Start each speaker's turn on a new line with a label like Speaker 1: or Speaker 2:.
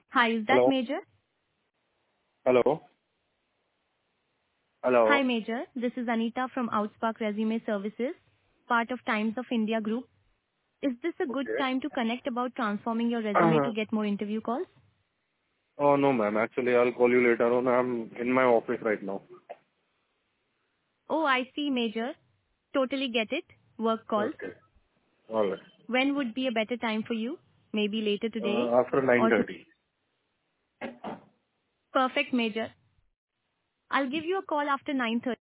Speaker 1: Hi, is that
Speaker 2: Hello?
Speaker 1: Major?
Speaker 2: Hello?
Speaker 1: Hi,
Speaker 2: Hello?
Speaker 1: Major. This is Anita from Outspark Resume Services, part of Times of India Group. Is this a good
Speaker 2: Okay.
Speaker 1: time to connect about transforming your resume to get more interview calls?
Speaker 2: Oh, no, ma'am. Actually, I'll call you later on. I'm in my office right now.
Speaker 1: Oh, I see, Major. Totally get it. Work calls.
Speaker 2: Okay. All right.
Speaker 1: When would be a better time for you? Maybe later today?
Speaker 2: After
Speaker 1: Or
Speaker 2: 9:30.
Speaker 1: perfect, Major. I'll give you a call after 9:30.